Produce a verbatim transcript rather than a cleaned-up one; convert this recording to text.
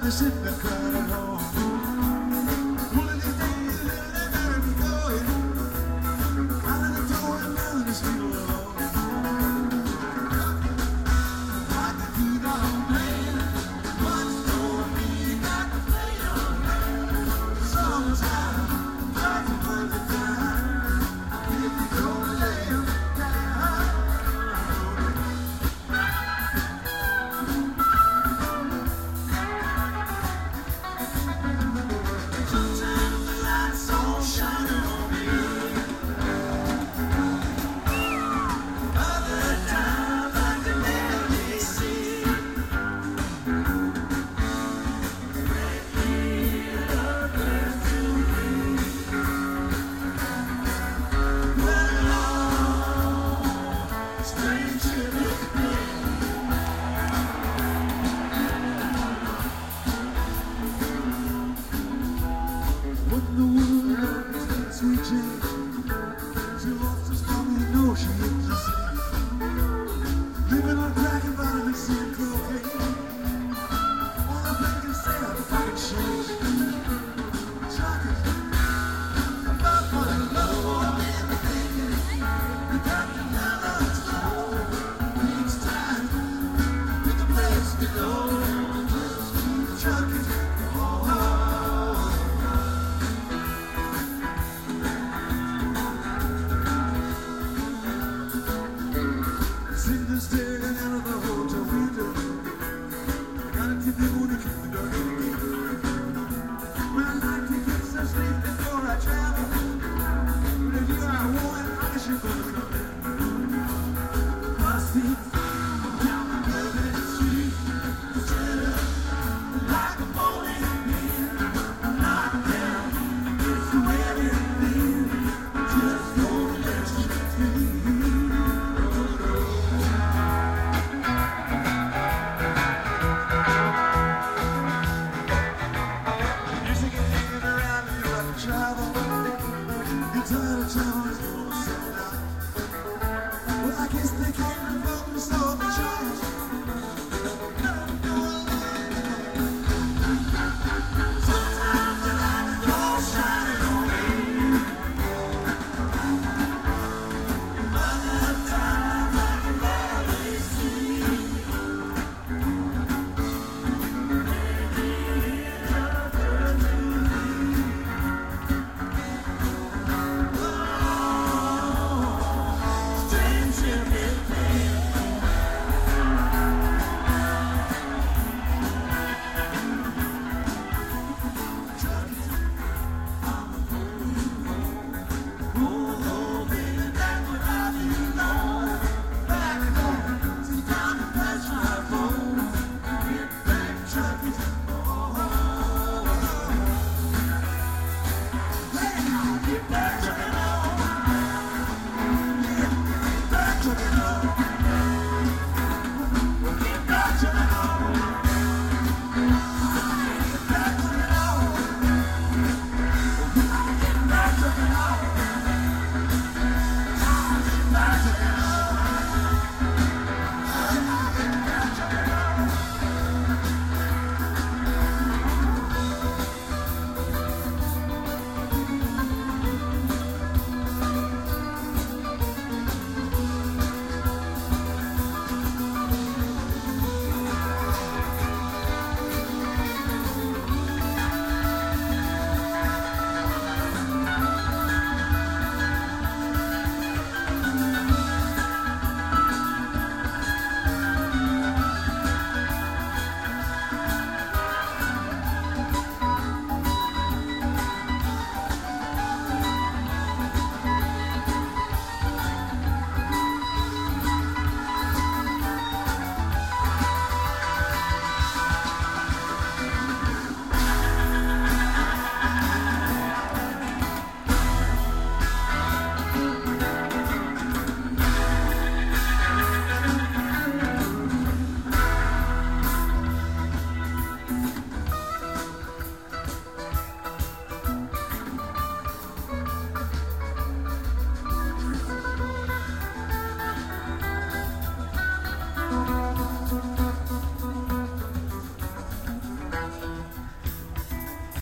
they're sitting there crying at home. One of these days they're gonna be going out of the door and leaving these people alone. I can keep on playing, but you told me you got to play your game. Sometimes try to put it down if you don't lay them down. Sometimes the lights don't shine on me. Other times I can barely see. But Lord, strange ship has been. What in the world is that sweet Jane? She lost us, but we know she ain't the same. Living on crack and violence and cocaine. All I think is say I'm fucking shame. Shocking. About my love and thinking you got to tell us so. Each time, pick a place to go. Just keep trucking. Oh, oh, oh. Sitting there staring out of the hotel window. Gotta keep the moon and keep the dark in the gate. When I like to get some sleep before I travel. But if you are warm, I guess you're gonna come in. My feet down the velvet street, straight up like a bowling pin. Knocked down, it's the way it feels. Just don't let you feel. Music is hanging around you like travel. You're tired of travel, it's gonna settle down. Well, I guess they came to vote and stole the charge. Sometimes the lights don't shine on me. Other times I can barely see. Strange ship has been. I'm a going home. Oh, oh, baby, back where I belong. Back home, see down the past my phone. Get back trucking.